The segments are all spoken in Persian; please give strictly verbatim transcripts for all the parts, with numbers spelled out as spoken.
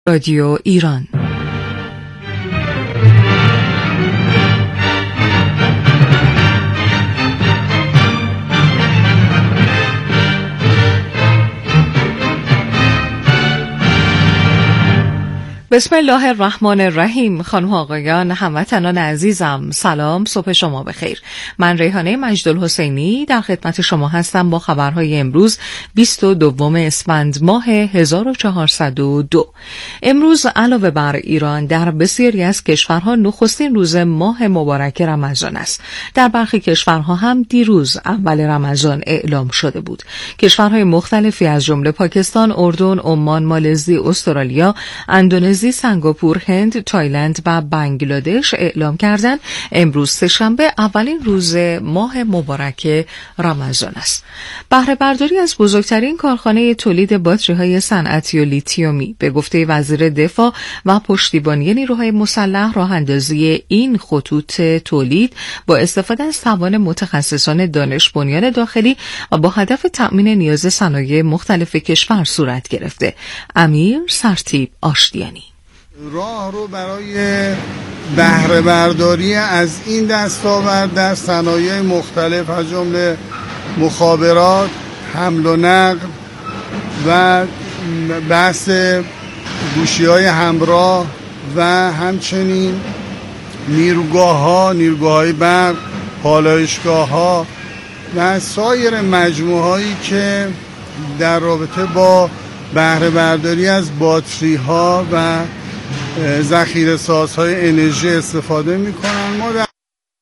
رادیو ایران. بسم الله الرحمن الرحیم. خانم آقایان، هموطنان عزیزم، سلام، صبح شما بخیر. من ریحانه مجدالحسینی در خدمت شما هستم با خبرهای امروز بیست و دوم اسفند ماه هزار و چهارصد و دو. امروز علاوه بر ایران در بسیاری از کشورها نخستین روز ماه مبارک رمضان است. در برخی کشورها هم دیروز اول رمضان اعلام شده بود. کشورهای مختلفی از جمله پاکستان، اردن، عمان، مالزی، استرالیا، اندونزی، سنگاپور، هند، تایلند و بنگلادش اعلام کردند امروز سه‌شنبه اولین روز ماه مبارک رمضان است. بهره برداری از بزرگترین کارخانه تولید باتری‌های صنعتی و لیتیومی به گفته وزیر دفاع و پشتیبانی نیروهای مسلح، راه اندازی این خطوط تولید با استفاده از توان متخصصان دانش بنیان داخلی و با هدف تأمین نیاز صنایع مختلف کشور صورت گرفته. امیر سرتیپ آشتیانی راه رو برای بهره برداری از این دستاورد در صنایع مختلف از جمله مخابرات، حمل و نقل و بحث گوشی‌های همراه و همچنین نیروگاه‌ها، نیروگاه‌های برق، پالایشگاه‌ها و سایر مجموعهایی که در رابطه با بهره برداری از باتری‌ها و ذخیره سازهای انرژی استفاده می‌کنند. ما در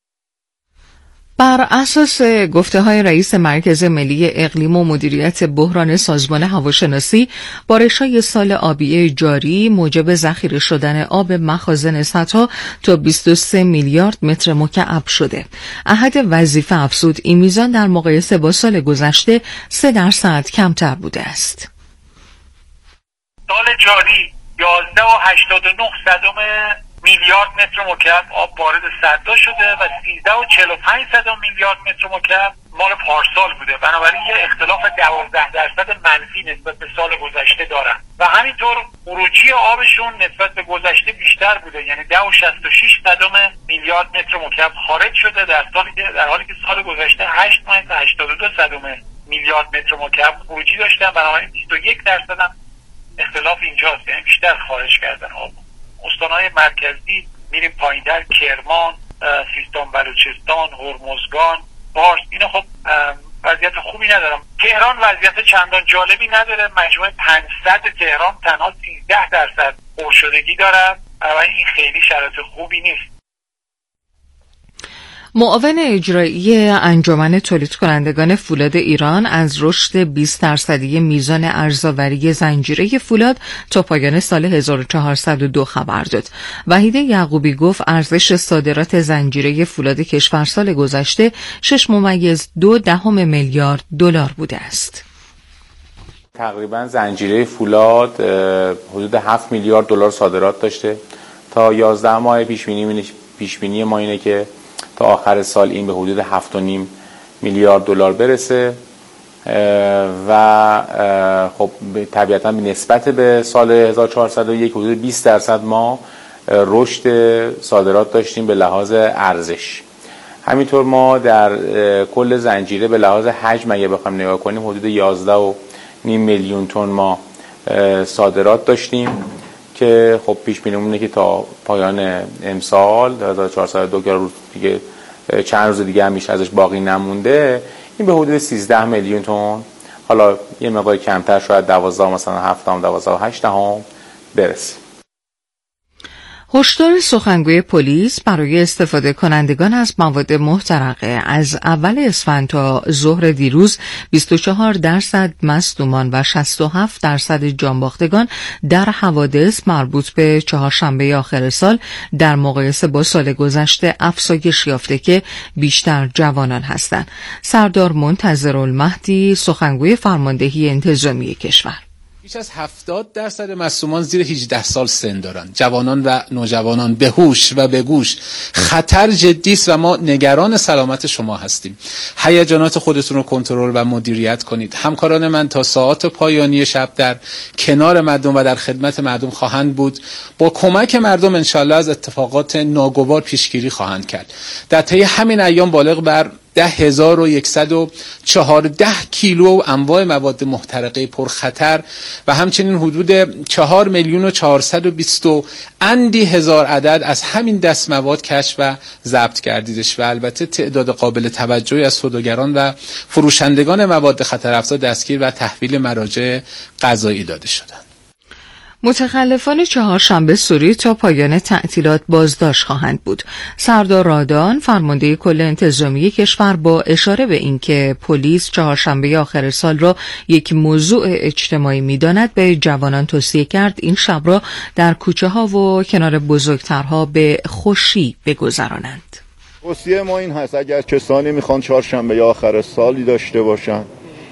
بر اساس گفته‌های رئیس مرکز ملی اقلیم و مدیریت بحران سازمان هواشناسی، بارش‌های سال آبی جاری موجب ذخیره شدن آب مخازن سدها تا بیست و سه میلیارد متر مکعب شده. احد وظیفه افزود این میزان در مقایسه با سال گذشته سه درصد کمتر بوده است. سال جاری یازده و هشتاد و نه صدم میلیارد متر مکعب آب وارد سدها شده و سیزده و چهل و پنج صدم میلیارد متر مکعب مال پارسال بوده. بنابراین یه اختلاف دوازده درصد منفی نسبت به سال گذشته دارن و همینطور خروجی آبشون نسبت به گذشته بیشتر بوده، یعنی ده و شصت و شش صدم میلیارد متر مکعب خارج شده در سالی که در حالی که سال گذشته هشت و هشتاد و دو صدم میلیارد متر مکعب خروجی داشتن. بنابراین بیست و یک درصد هم اختلاف اینجاست، یعنی بیشتر خارج کردن آب. استانهای مرکزی میریم پایین‌تر، کرمان، سیستان بلوچستان، هرمزگان، فارس، اینا خب وضعیت خوبی ندارم. تهران وضعیت چندان جالبی نداره. مجموع پانصد تهران تنها سیزده درصد پرشدگی دارد و این خیلی شرایط خوبی نیست. معاون اجرایی انجمن تولید کنندگان فولاد ایران از رشد بیست درصدی میزان ارزآوری زنجیره فولاد تا پایان سال هزار و چهارصد و دو خبر داد. وحید یعقوبی گفت ارزش صادرات زنجیره فولاد کشور سال گذشته شش ممیز دو دهم میلیارد دلار بوده است. تقریبا زنجیره فولاد حدود هفت میلیارد دلار صادرات داشته. تا یازده ماه پیش بینی پیش بینی ما اینه که تا آخر سال این به حدود هفت و نیم میلیارد دلار برسه و خب طبیعتاً به نسبت به سال هزار و چهارصد و یک حدود بیست درصد ما رشد صادرات داشتیم به لحاظ ارزش. همینطور ما در کل زنجیره به لحاظ حجم اگه بخوایم نگاه کنیم حدود یازده و نیم میلیون تن ما صادرات داشتیم که خب پیش بینی اینه که تا پایان امسال هزار و چهارصد و دو که روز دیگه چند روز دیگه هم بیشتر ازش باقی نمونده، این به حدود سیزده میلیون تن، حالا یه مقدار کمتر شاید دوازده مثلا هفت هم دوازده و هشت هم برسه. هشدار سخنگوی پلیس برای استفاده کنندگان از مواد محترقه: از اول اسفند تا ظهر دیروز بیست و چهار درصد مصدومان و شصت و هفت درصد جانباختگان در حوادث مربوط به چهارشنبه آخر سال در مقایسه با سال گذشته افزایش یافته که بیشتر جوانان هستند. سردار منتظرالمهدی، سخنگوی فرماندهی انتظامی کشور: بیش از هفتاد درصد مصدومان زیر هجده سال سن دارن. جوانان و نوجوانان به هوش و به گوش. خطر جدی است و ما نگران سلامت شما هستیم. هیجانات خودتون رو کنترل و مدیریت کنید. همکاران من تا ساعات پایانی شب در کنار مردم و در خدمت مردم خواهند بود. با کمک مردم انشالله از اتفاقات ناگوار پیشگیری خواهند کرد. در طی همین ایام بالغ بر ده هزار و یکصد و چهارده کیلو انواع مواد محترقه پرخطر و همچنین حدود چهار میلیون و چهارصد و بیست اندی هزار عدد از همین دست مواد کشف و ضبط کردیدش و البته تعداد قابل توجهی از سوداگران و فروشندگان مواد خطر افزا دستگیر و تحویل مراجع قضایی داده شدند. متخلفان چهارشنبه سوری تا پایان تعطیلات بازداشت خواهند بود. سردار رادان فرمانده کل انتظامی کشور با اشاره به اینکه پلیس چهارشنبه آخر سال را یک موضوع اجتماعی می‌داند به جوانان توصیه کرد این شب را در کوچه ها و کنار بزرگترها به خوشی بگذرانند. توصیه ما این هست اگر کسانی میخوان چهارشنبه آخر سالی داشته باشند،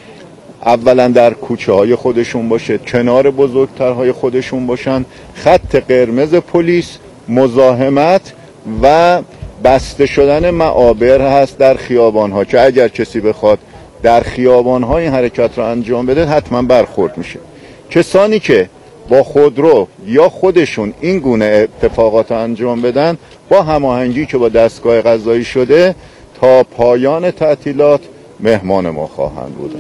اولا در کوچه های خودشون باشه، کنار بزرگترهای خودشون باشن. خط قرمز پلیس مزاحمت و بسته شدن معابر هست در خیابان ها که اگر کسی بخواد در خیابان ها این حرکت رو انجام بده حتما برخورد میشه. کسانی که با خودرو یا خودشون این گونه اتفاقات انجام بدن با هماهنگی که با دستگاه قضایی شده تا پایان تعطیلات مهمان ما خواهند بود.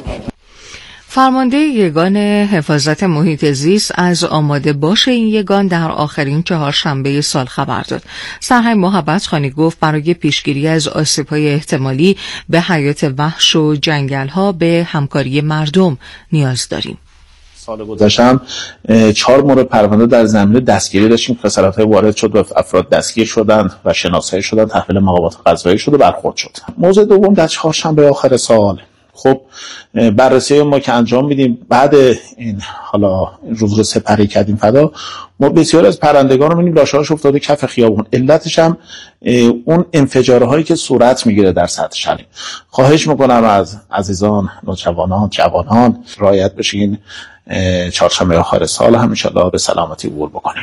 فرمانده یگان حفاظت محیط زیست از آماده باش این یگان در آخرین چهارشنبه سال خبر داد. سرهنگ محبت خانی گفت برای پیشگیری از آسیب‌های احتمالی به حیات وحش و جنگل‌ها به همکاری مردم نیاز داریم. سال گذشته چهار مورد پرونده در زمینه دستگیری داشتیم. خسارت‌های وارد شد و افراد دستگیر شدند و شناسایی شدند، تحویل مقامات قضایی شد و برخورد شد. موضوع دوم در چهارشنبه آخر سال، خب بررسی ما که انجام میدیم بعد این حالا روز رو سپری کردیم فدا، ما بسیار از پرندگان رو می‌بینیم لاشه‌هاش افتاده کف خیابون. علتش هم اون انفجارهایی که صورت میگیره در سطح شهر. خواهش میکنم از عزیزان، نوجوانان، جوانان رعایت بشین. چهارشنبه آخر سال هم انشالله به سلامتی عبور بکنیم.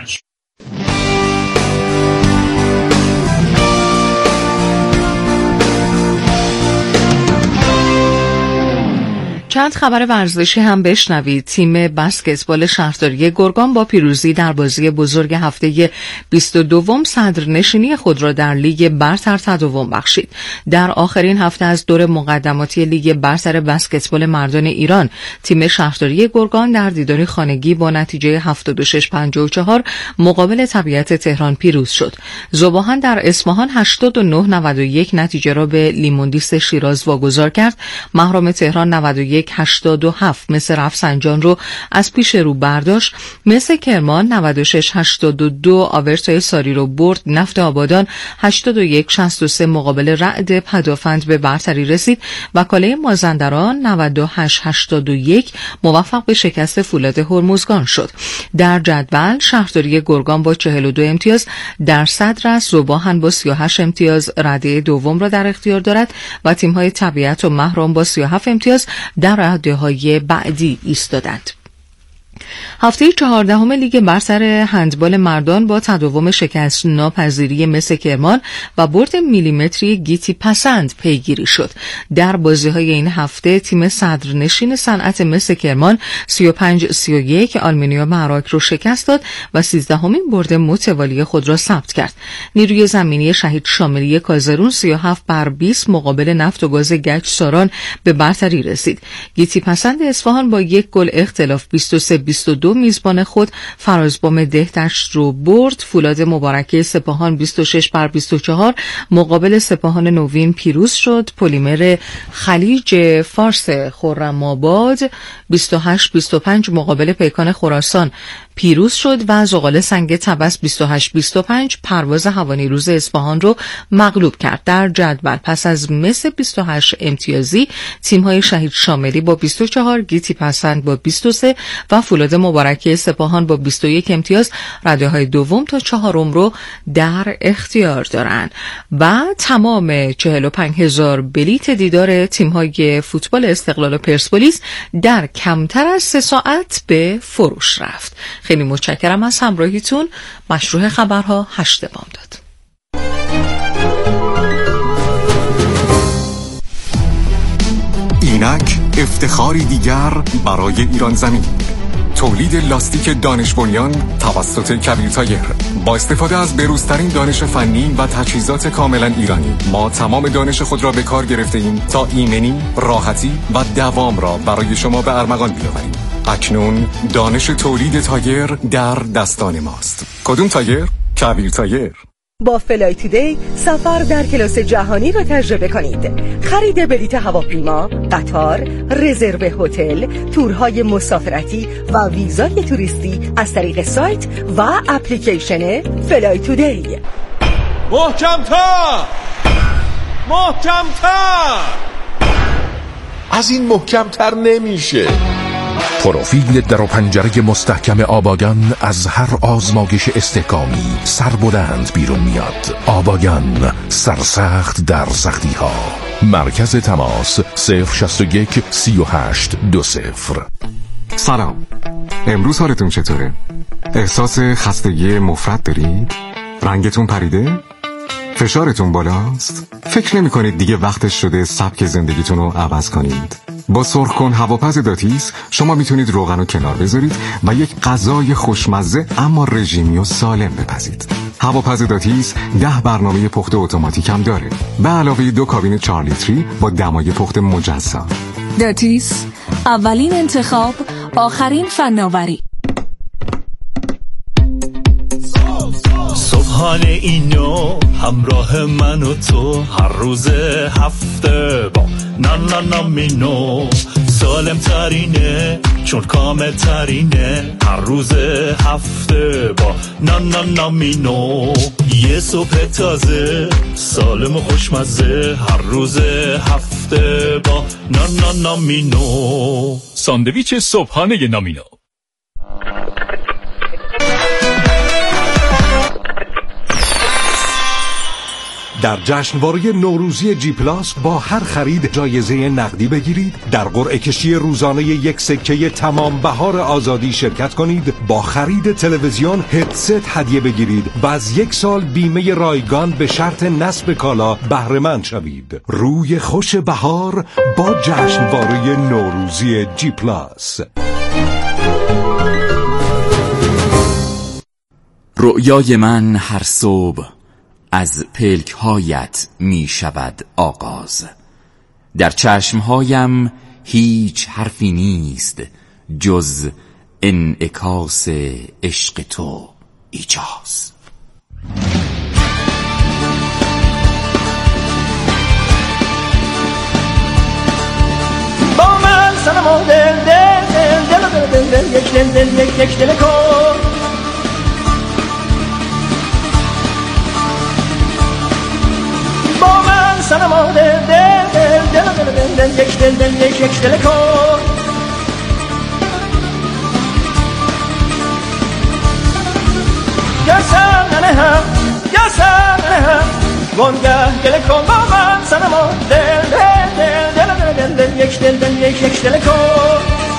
چند خبر ورزشی هم بشنوید. تیم بسکتبال شهرداری گرگان با پیروزی در بازی بزرگ هفته بیست و دوم صدرنشینی خود را در لیگ برتر تداوم بخشید. در آخرین هفته از دور مقدماتی لیگ برتر بسکتبال مردان ایران، تیم شهرداری گرگان در دیداری خانگی با نتیجه هفتاد و شش پنجاه و چهار مقابل طبیعت تهران پیروز شد. ذوباهن در اصفهان هشتاد و نه نود و یک نتیجه را به لیموندیست شیراز واگذار کرد. محرم تهران نود و یک هشتاد و هفت مس رفسنجان رو از پیش رو برداشت. مس کرمان نود و شش هشتاد و دو آورتای ساری رو برد. نفت آبادان هشتاد و یک شصت و سه مقابل رعد پدافند به برتری رسید و کاله مازندران نود و هشت هشتاد و یک موفق به شکست فولاد هرمزگان شد. در جدول شهرداری گرگان با چهل و دو امتیاز در صدر است. ذوباهن با سی و هشت امتیاز رده دوم را در اختیار دارد و تیم‌های طبیعت و محرم با سی و هفت امتیاز در رده بعدی ایستادند. هفته چهاردهم لیگ برتر هندبال مردان با تداوم شکست ناپذیری مس کرمان و برد میلیمتری گیتی پسند پیگیری شد. در بازی‌های این هفته تیم صدرنشین صنعت مس کرمان سی و پنج سی و یک آلومینیوم عراق رو شکست داد و سیزدهمین برد متوالی خود را ثبت کرد. نیروی زمینی شهید شاملی کازرون سی و هفت بر بیست مقابل نفت و گاز گچ ساران به برتری رسید. گیتی پسند اصفهان با یک گل اختلاف بیست و سه بیست و دو میزبان خود فرازبام دهتشت رو برد. فولاد مبارکه سپاهان بیست و شش بر بیست و چهار مقابل سپاهان نوین پیروز شد. پلیمر خلیج فارس خرم‌آباد بیست و هشت بیست و پنج مقابل پیکان خراسان پیروز شد و زغال سنگ طبس بیست و هشت بیست و پنج پرواز هوانیروز اصفهان رو مغلوب کرد. در جدول پس از مس بیست و هشت امتیازی تیم‌های شهید شاملی با بیست و چهار، گیتی پسند با بیست و سه و فولاد مبارکی سپاهان با بیست و یک امتیاز رده‌های دوم تا چهارم رو در اختیار دارند و تمام چهل و پنج هزار بلیت دیدار تیم‌های فوتبال استقلال و پرسپولیس در کمتر از سه ساعت به فروش رفت. خیلی متشکرم از همراهیتون. مشروع خبرها هشت بامداد. اینک افتخاری دیگر برای ایران زمین. تولید لاستیک دانش بنیان توسط کبیر تایر. با استفاده از بروزترین دانش فنی و تجهیزات کاملا ایرانی، ما تمام دانش خود را به کار گرفته ایم تا ایمنی، راحتی و دوام را برای شما به ارمغان بیاوریم. اکنون دانش تولید تایر در دستان ماست. کدوم تایر؟ کبیر تایر. با فلای تودی سفر در کلاس جهانی را تجربه کنید. خرید بلیط هواپیما، قطار، رزرو هتل، تورهای مسافرتی و ویزای توریستی از طریق سایت و اپلیکیشن فلای تودی. محکم‌تر! محکم‌تر! از این محکم‌تر نمیشه. پروفیل در و پنجره مستحکم آباگان از هر آزمایش استحکامی سربلند بیرون میاد. آباگان، سرسخت در سختی ها. مرکز تماس صفر شصت و یک سی و هشت دو صفر. سلام، امروز حالتون چطوره؟ احساس خستگی مفرط دارید؟ رنگتون پریده؟ فشارتون بالاست؟ فکر نمی کنید دیگه وقتش شده سبک زندگیتون رو عوض کنید؟ با سرخ کن هواپز داتیس شما میتونید روغن رو کنار بذارید و یک غذای خوشمزه اما رژیمی و سالم بپزید. هواپز داتیس ده برنامه پخت اتوماتیک هم داره، به علاوه دو کابین چهار لیتری با دمای پخت مجزا. داتیس، اولین انتخاب، آخرین فناوری. صبحانه اینو همراه من و تو هر روز هفته با نانا نامینو سالم ترینه چون کامل ترینه هر روز هفته با نانا نامینو یه صبح تازه سالم و خوشمزه هر روز هفته با نانا نامینو. ساندویچ صبحانه نامینو. در جشنواره نوروزی جی پلاس با هر خرید جایزه نقدی بگیرید، در قرعه کشی روزانه یک سکه تمام بهار آزادی شرکت کنید، با خرید تلویزیون هدست هدیه بگیرید و از یک سال بیمه رایگان به شرط نصب کالا بهره مند شوید. روی خوش بهار با جشنواره نوروزی جی پلاس. رؤیای من هر صبح از پلک هایت می شود آغاز. در چشمهایم هیچ حرفی نیست جز انعکاس عشق تو ایجاز. با من سنم و دل دل دل دل دل دل یک دل دل یک یک دل کن. با من سنم و دل دل دل دل دل دل یک دل دل یک یک دل کن. یا سر ننهم یا سر ننهم وانگه گل کن. با من سنم و دل دل دل دل دل دل یک دل دل یک یک دل کن.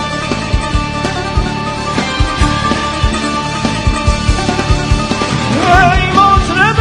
ای مطرب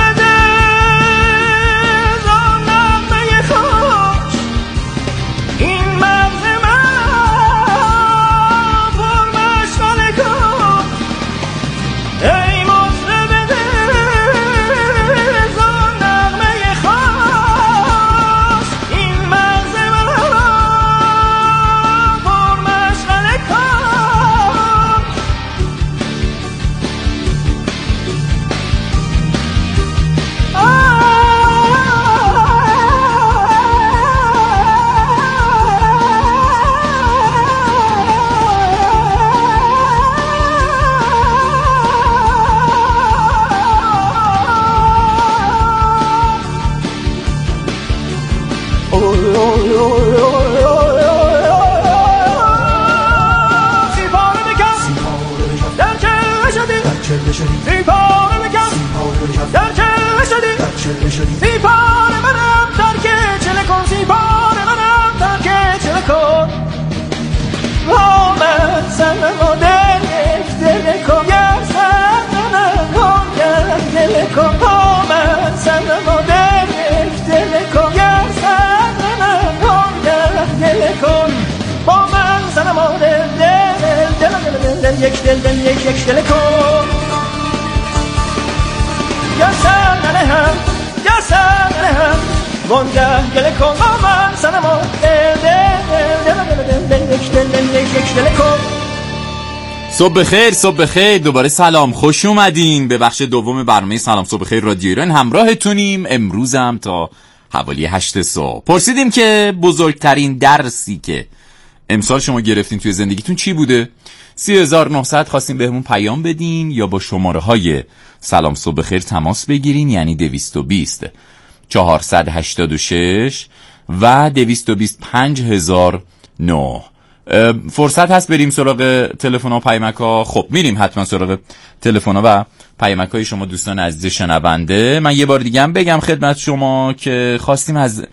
سی پاره بکن در چله شدی سی پاره منم در که چله کن سی پاره منم در که چله کن با من سنما دل یک دل کن گر سنما کن گر دل کن با من سنما دل یک دل کن گر سنما کن گر دل کن با من سنما دل دل دل دل دل یک دل دل یک یک دل کن گر سنما هم گر سنما هم وانگه گل کن با من سنما دل دل دل دل دل یک دل دل یک یک دل کن. صبح بخیر، صبح بخیر، دوباره سلام، خوش اومدین به بخش دوم برنامه سلام صبح بخیر رادیو ایران. همراهتونیم امروزم تا حوالی هشت صبح. پرسیدیم که بزرگترین درسی که امسال شما گرفتین توی زندگیتون چی بوده؟ سی هزار و نهصد خواستیم بهمون پیام بدین یا با شماره های سلام صبح بخیر تماس بگیرین، یعنی دویست و بیست چهارصد و هشتاد و شش و دویست و بیست پنج هزار و نه. فرصت هست بریم سراغ تلفن‌ها و پیامک‌ها؟ خب میریم حتما سراغ تلفن‌ها و پیامک‌های شما دوستان عزیز شنونده. من یه بار دیگه هم بگم خدمت شما که خواستیم از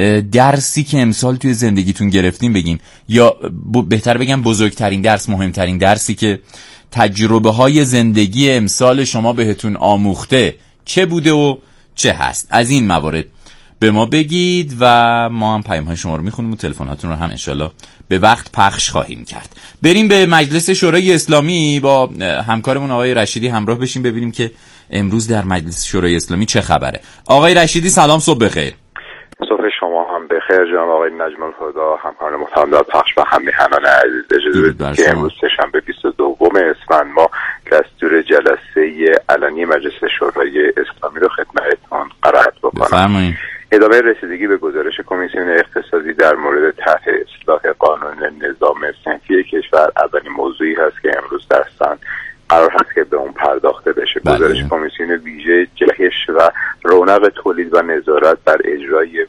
درسی که امسال توی زندگیتون گرفتیم بگین، یا بهتر بگم بزرگترین درس، مهمترین درسی که تجربه‌های زندگی امسال شما بهتون آموخته چه بوده و چه هست. از این موارد به ما بگید و ما هم پیام‌های شما رو میخونیم و تلفناتون رو هم انشالله به وقت پخش خواهیم کرد. بریم به مجلس شورای اسلامی با همکارمون آقای رشیدی همراه بشیم ببینیم که امروز در مجلس شورای اسلامی چه خبره. آقای رشیدی سلام، صبح بخیر. صبح شما هم بخیر جناب آقای نجم الهدی، همکاران محترم در پخش و هم میهنان عزیز. اجازه بدید که امروز سه‌شنبه بیست و دوم اسفند ما دستور جلسه علنی مجلس شورای اسلامی رو خدمتتون قرائت بکنم. بفرمایید. ادامه رسیدگی به گزارش کمیسیون اقتصادی در مورد طرح اصلاح قانون نظام صنفی کشور اولین موضوعی هست که امروز در سن قرار هست که به اون پرداخته بشه. بله. گزارش کمیسیون ویژه جهش و رونق تولید و نظارت بر اجرای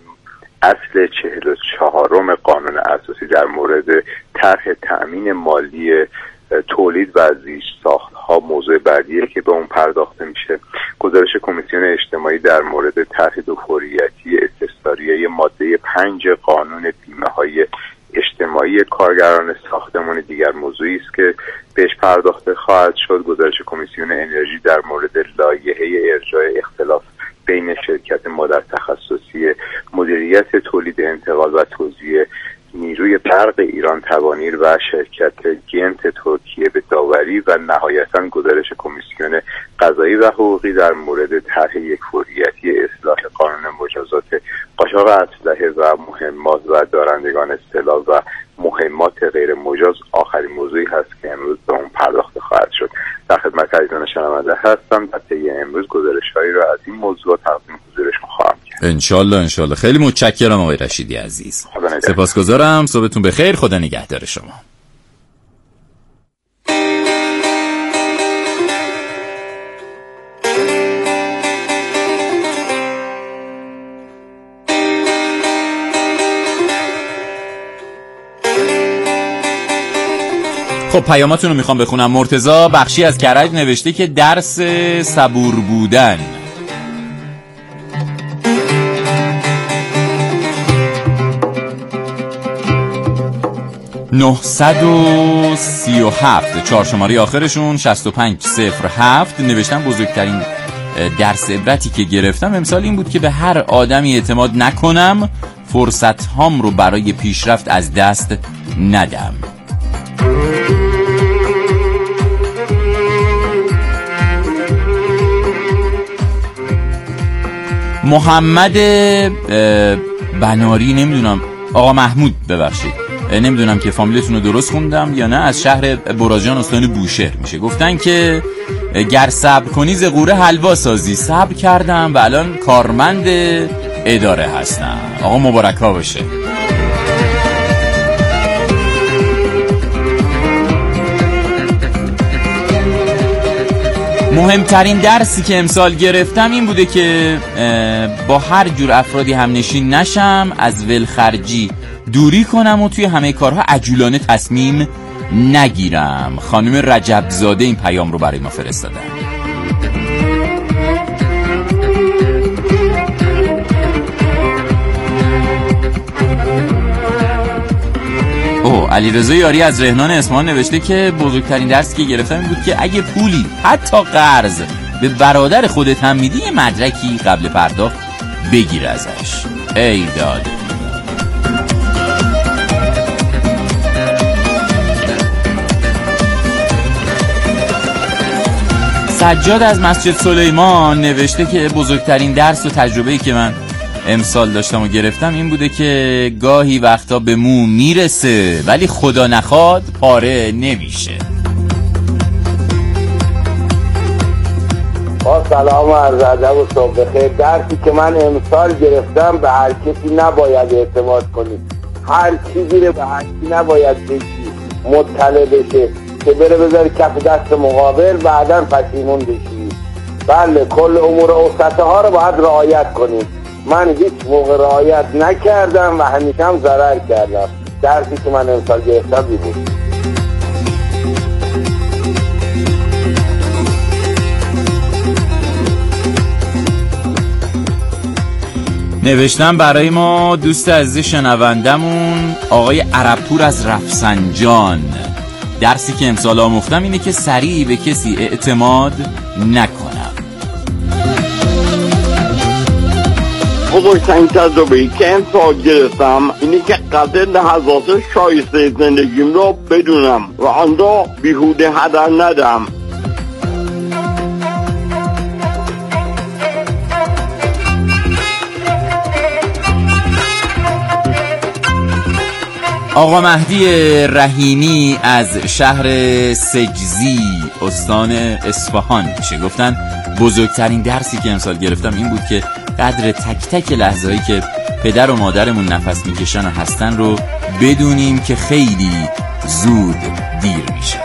اصل چهل و چهارم قانون اساسی در مورد طرح تأمین مالی تولید و زیرساخت‌ها موضوع بعدیه که به اون پرداخته میشه. گزارش کمیسیون اجتماعی در مورد طرح دوفوریتی استثماریه ماده پنج قانون بیمه‌های اجتماعی کارگران ساختمان دیگر موضوعی است که بهش پرداخته خواهد شد. گزارش کمیسیون انرژی در مورد لایحه ارجاع اختلاف بین شرکت مادر تخصصی مدیریت تولید انتقال و توزیع نیروی برق ایران توانیر و شرکت گنت ترکیه به داوری و نهایتاً گزارش کمیسیون قضایی و حقوقی در مورد طرح یکفوریتی اصلاح قانون مجازات قاچاق اسلحه و مهمات و دارندگان سلاح و مهمات غیر مجاز آخرین موضوعی هست که امروز به اون پرداخته خواهد شد. در خدمت عزیزان شنونده هستم. در طی امروز گزارش‌هایی را از این موضوع تقدیم حضورشون خواهم کرد. انشالله انشالله. خیلی متشکرم آقای رشیدی عزیز. سپاسگزارم. صبحتون بخیر. خدا نگهدار شما. خب پیاماتون رو میخوام بخونم. مرتضی بخشی از کرج نوشته که درس صبور بودن. نهصد و سی و هفت چهار شماره آخرشون شصت و پنج صفر هفت نوشتم بزرگترین درس عبرتی که گرفتم امسال این بود که به هر آدمی اعتماد نکنم، فرصت هام رو برای پیشرفت از دست ندم. محمد بناری، نمیدونم آقا محمود ببخشید نمیدونم که فامیلتون رو درست خوندم یا نه، از شهر براجان استان بوشهر میشه. گفتن که گر صبر کنی ز قوره حلوا سازی. صبر کردم و الان کارمند اداره هستم. آقا مبارک ها باشه. مهمترین درسی که امسال گرفتم این بوده که با هر جور افرادی هم نشین نشم، از ولخرجی دوری کنم و توی همه کارها عجولانه تصمیم نگیرم. خانم رجب زاده این پیام رو برای ما فرستادن. علیرضا یاری از رهنان اصفهان نوشته که بزرگترین درسی که گرفتم این بود که اگه پولی حتی قرض به برادر خودت هم میدی مدرکی قبل پرداخت بگیر ازش. ای داد. سجاد از مسجد سلیمان نوشته که بزرگترین درس و تجربه‌ای که من امسال داشتم و گرفتم این بوده که گاهی وقتا به مو میرسه ولی خدا نخواد پاره نمیشه. با سلام و عرض ادب و صبح بخیر. درسی که من امسال گرفتم به هر کسی نباید اعتماد کنید. هر چیزی رو به هر کی نباید بگی مطلع بشه که بره بذاری کف دست مقابل بعداً پشیمون بشی. بله کل امور اوسطه ها رو باید رعایت کنید. من هیچ موقع رعایت نکردم و همیشه هم ضرر کردم. درسی که من امسال گرفتم بود. نوشتم برای ما دوست عزیز شنوندمون آقای عربپور از رفسنجان. درسی که امسال آموختم اینه که سریع به کسی اعتماد نکنم. بزرگترین تجربه‌ای که امسال گرفتم اینه که قدر لحظات شایسته زندگیم رو بدونم و آن را بیهوده هدر ندم. آقا مهدی رحیمی از شهر سجزی استان اصفهان میشه گفتن بزرگترین درسی که امسال گرفتم این بود که قدر تک تک لحظه‌ای که پدر و مادرمون نفس میکشن و هستن رو بدونیم که خیلی زود دیر میشه.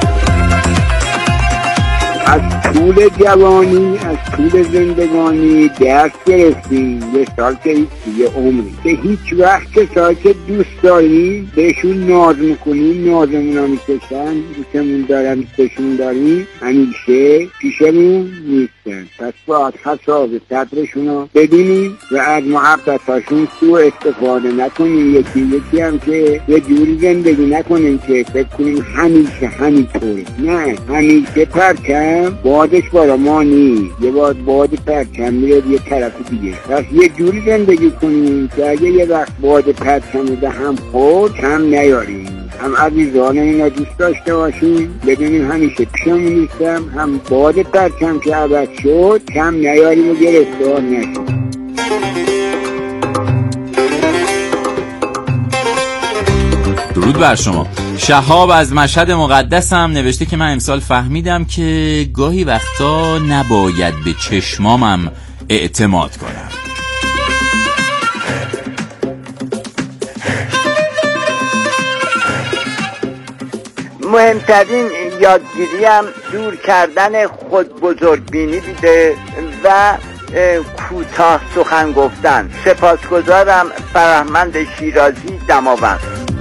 از طول جوانی از طول زندگانی درس گرفتیم یه سال که هیچ دیگه عمری که هیچ وقت کسایی که دوست داریم بهشون ناز میکنیم نازمون ها میکشن دوستمون دارن دوستشون داریم همیشه پیشمون نیستن. پس باید حساب صدرشون رو بدونیم و از محبتاشون سوء استفاده نکنیم. یکی یکی هم که یه جوری زندگی نکنیم که فکر کنیم همیشه همینطوره. نه همیشه پرچم بادش بالا ما نیست. یه باد باد پرچم میره یه طرف دیگه. پس یه جوری زندگی کنیم که اگه یه وقت باد پرچم رو به هم خورد کم نیاریم. هم عزیزان اینا دوست داشته باشیم بدونیم همیشه پیشمون نیستم. هم باد پرچم که عوض شد کم نیاریم و گرفتار نشیم. درود بر شما. شهاب از مشهد مقدس هم نوشته که من امسال فهمیدم که گاهی وقتا نباید به چشمامم اعتماد کنم. مهمترین یادگیریم دور کردن خود بزرگبینی بوده و کوتاه سخن گفتن. سپاسگزارم. فرهمند شیرازی دماوند.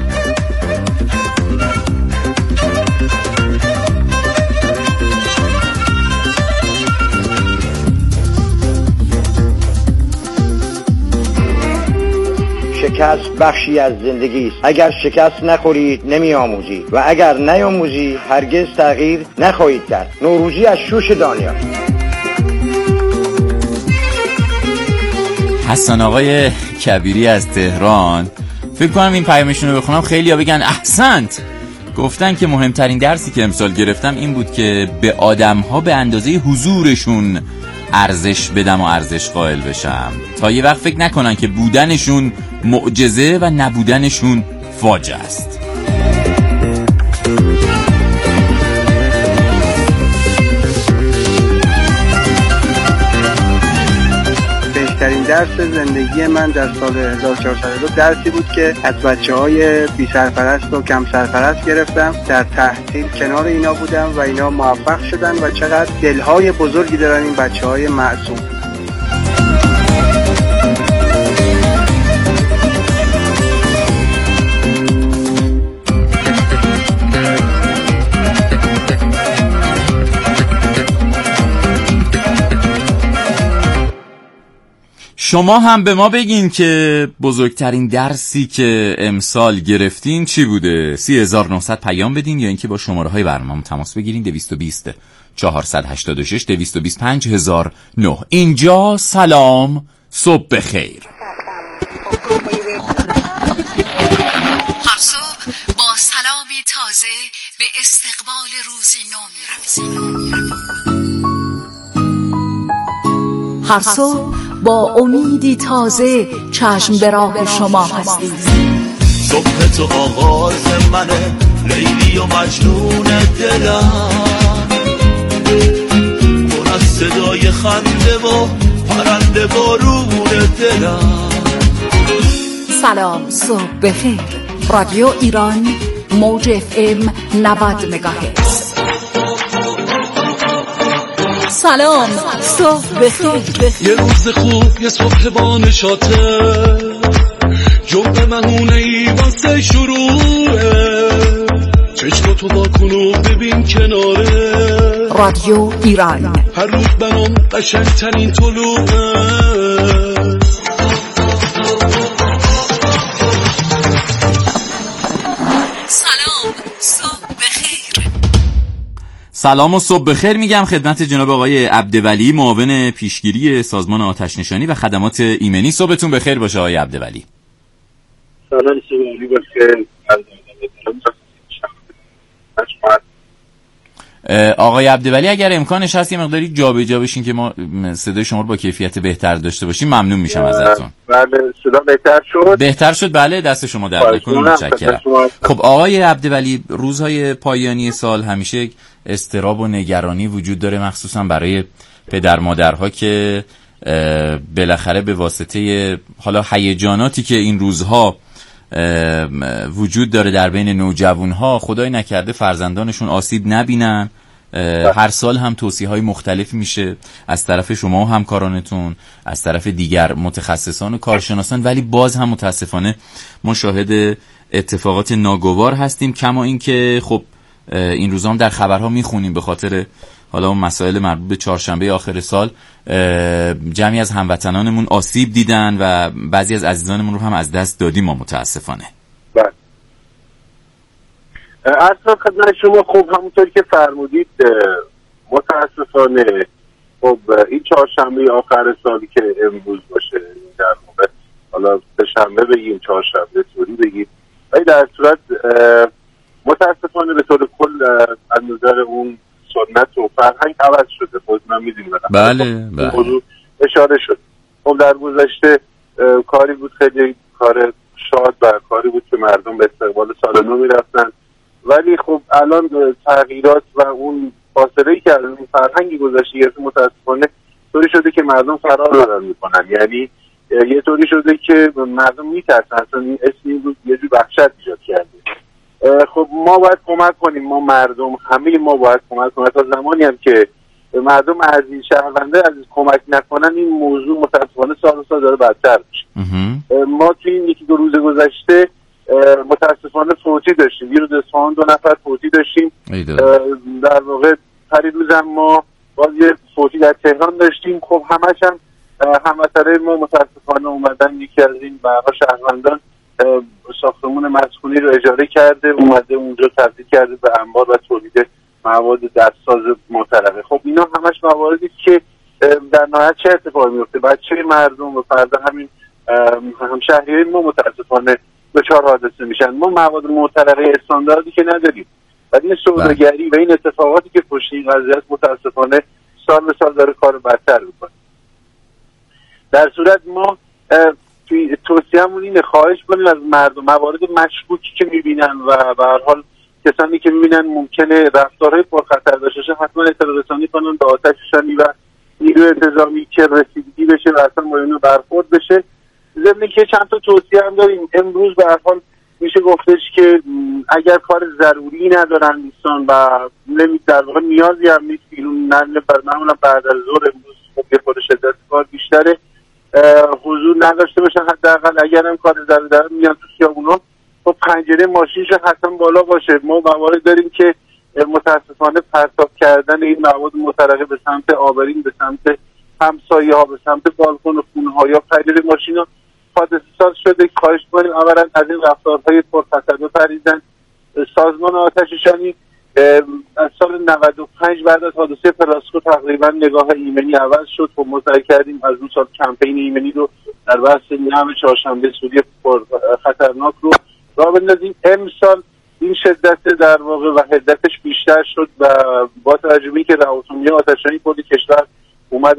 شکست بخشی از زندگی است. اگر شکست نخورید نمی آموزید و اگر نیاموزی هرگز تغییر نخواهید کرد. نوروزی از شوش دانیال. حسن آقای کبیری از تهران. فکر کنم این پیامشون رو بخونم خیلی ها بگن احسنت. گفتن که مهمترین درسی که امسال گرفتم این بود که به آدم ها به اندازه حضورشون ارزش بدم و ارزش قائل بشم تا یه وقت فکر نکنن که بودنشون معجزه و نبودنشون فاجعه است. بهترین درس زندگی من در سال هزار و چهارصد و دو درسی بود که از بچه‌های بی سرپرست و کم سرپرست گرفتم. در تحصیل کنار اینا بودم و اینا موفق شدن و چقدر دلهای بزرگی دارن این بچه‌های معصوم. شما هم به ما بگین که بزرگترین درسی که امسال گرفتین چی بوده. سی هزار و نهصد پیام بدین یا اینکه با شماره های برنامه تماس بگیرین. دویست و بیست چهارصد و هشتاد و شش دویست و بیست پنج هزار و نه. اینجا سلام صبح بخیر. هر صبح با سلامی تازه به استقبال روزی نو می‌رویم. هر صبح با امیدی تازه چشم به راه شما هستیم. صبح تو آغاز منه، لیلی و مجنون دلم، پر از صدای خنده و پرنده بارون دلم. سلام صبح بخیر. رادیو ایران موج اف ام نود مگاهرتز. سلام صبح بخیر. یه روز خوب، یه صبح با نشاطه، جمعه مهونه ای واسه شروعه، چشماتو با کنو ببین کناره. رادیو ایران هر روز برام قشنگترین طلوعه. سلام صبح بخیر. سلام و صبح بخیر میگم خدمت جناب آقای عبدولی، معاون پیشگیری سازمان آتش نشانی و خدمات ایمنی. صبحتون بخیر باشه آقای عبدولی. سلام صبحی بخیر. آقای عبدولی اگر امکانش هست یه مقداری جابجا بشین که ما صدای شما رو با کیفیت بهتر داشته باشیم ممنون میشم ازتون. بله صدا بهتر شد. بهتر شد بله، دست شما در نکنه. متشکرم. خب آقای عبدولی، روزهای پایانی سال همیشه اضطراب و نگرانی وجود داره، مخصوصا برای پدر مادرها که بالاخره به واسطه حالا هیجاناتی که این روزها وجود داره در بین نوجوانها، خدای نکرده فرزندانشون آسیب نبینن. هر سال هم توصیه‌های مختلف میشه از طرف شما و همکارانتون، از طرف دیگر متخصصان و کارشناسان، ولی باز هم متاسفانه ما شاهد اتفاقات ناگوار هستیم. کما اینکه خب این روزا هم در خبرها میخونیم به خاطر حالا اون مسائل مربوط به چهارشنبه آخر سال جمعی از هموطنانمون آسیب دیدن و بعضی از عزیزانمون رو هم از دست دادیم ما متاسفانه. بله. اصلا خدمت شما خب همونطور که فرمودید متاسفانه خب این چهارشنبه آخر سالی که امروز باشه، در واقع حالا سه شنبه بگیم چهارشنبه سوری بگیم، ولی در صورت متاسفانه به طور کل از نظر اون سنت و فرهنگ عوض شده. خودتون میدونید. بله بله. اشاره شد. خب در گذشته کاری بود خیلی کار شاد و کاری بود که مردم به استقبال سال نو میرفتن، ولی خب الان تغییرات و اون فاصله‌ای که از اون فرهنگی گذشته گرفته متاسفانه طوری شده که مردم فرار دارن میکنن. یعنی یه طوری شده که مردم میترسن، اصلا این اسم این رو یه جور وحشت ایجاد کرده. خب ما باید کمک کنیم، ما مردم همه ما باید کمک کنیم. تا زمانی هم که مردم از این شهرونده از کمک نکنن این موضوع متاسفانه سال و سال داره بدتر میشه. ما توی این یکی دو روز گذشته متاسفانه فوتی داشتیم. یه روز اصفهان دو نفر فوتی داشتیم. در واقع پریروز هم ما باز یه فوتی در تهران داشتیم. خب همش هم هموطنای ما متاسفانه اومدن، یکی از این برها شهروندان ساختمون مسکونی رو اجاره کرده، اومده اونجا تبدیل کرده به انبار و تولید مواد دستساز معترضه. خب اینا همش مواردی که در نهایت چه اتفاقی میفته؟ بچه مردم و فردا همین همشهریای ما متاسفانه دچار حادثه میشن. ما مواد معترضه استانداردی که نداریم و این سوداگری و این اتفاقاتی که پشت این قضیه است متاسفانه سال به سال داره کارو بدتر میکنه. در صورت ما توی توصیه‌مون اینه خواهش کنیم از مردم موارد مشکوکی که میبینن و به هر حال کسانی که میبینن ممکنه رفتارهای پرخطر داشته باشه حتما اطلاع رسانی کنن به آتش نشانی و نیروی انتظامی که رسیدگی بشه و اصلا با اینو برخورد بشه. ضمن که چند تا توصیه هم داریم. امروز به هر حال میشه گفتش که اگر کار ضروری ندارن دوستان و نمید در واقع نیازی هم نیست بیرون نرن، معمولا بعد از ظهر امروز خب یه خود شدت کار بیشتره، حضور نداشته باشن. حداقل اگر هم کار ضروری دارن میان تو خیابونا خب پنجره ماشینش حتما بالا باشه. ما موارد داریم که متاسفانه پرتاب کردن این مواد مترقه به سمت آبرین، به سمت همسایه ها به سمت بالکن و خونه ها یا پدیده ماشینا حادثه ساز شده. خواهش کنیم اولا از این رفتارهای پرخطر بپرهیزن. سازمان آتش‌نشانی از سال نود و پنج بعد از حادثه پلاسکو تقریبا نگاه ایمنی عوض شد و مطرح کردیم از اون سال کمپین ایمنی رو در بحث نهم چهارشنبه سوری پر خطرناک رو راه بندازیم. امسال این شدت در واقع و حدتش بیشتر شد و با توجه به اینکه رهاسنجی آتش‌نشانی کل کشور اومد